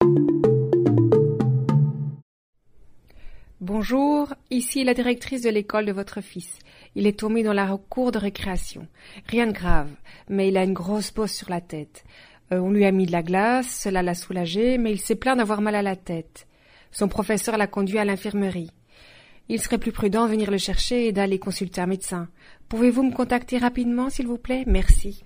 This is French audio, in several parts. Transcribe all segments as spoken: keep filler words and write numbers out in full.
Bonjour, ici la directrice de l'école de votre fils. Il est tombé dans la cour de récréation. Rien de grave, mais il a une grosse bosse sur la tête. Euh, on lui a mis de la glace, cela l'a soulagé, mais il s'est plaint d'avoir mal à la tête. Son professeur l'a conduit à l'infirmerie. Il serait plus prudent de venir le chercher et d'aller consulter un médecin. Pouvez-vous me contacter rapidement, s'il vous plaît? Merci.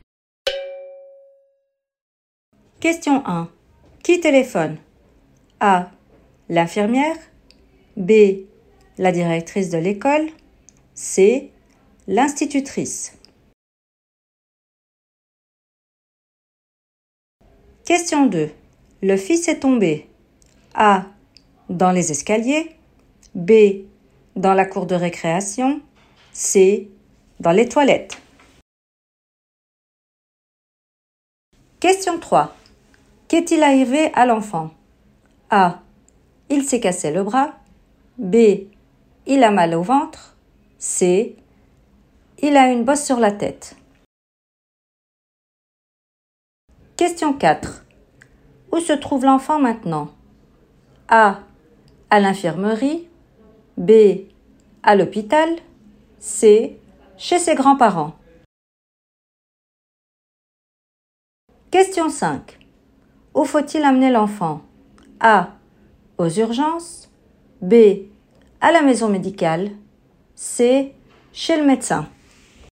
Question un. Qui téléphone? A. L'infirmière. B. La directrice de l'école. C. L'institutrice. Question deux. Le fils est tombé. A. Dans les escaliers. B. Dans la cour de récréation. C. Dans les toilettes. Question trois. Qu'est-il arrivé à l'enfant? A. Il s'est cassé le bras. B. Il a mal au ventre. C. Il a une bosse sur la tête. Question quatre. Où se trouve l'enfant maintenant? A. À l'infirmerie. B. À l'hôpital. C. Chez ses grands-parents. Question cinq. Où faut-il amener l'enfant? A. Aux urgences. B. À la maison médicale. C. Chez le médecin.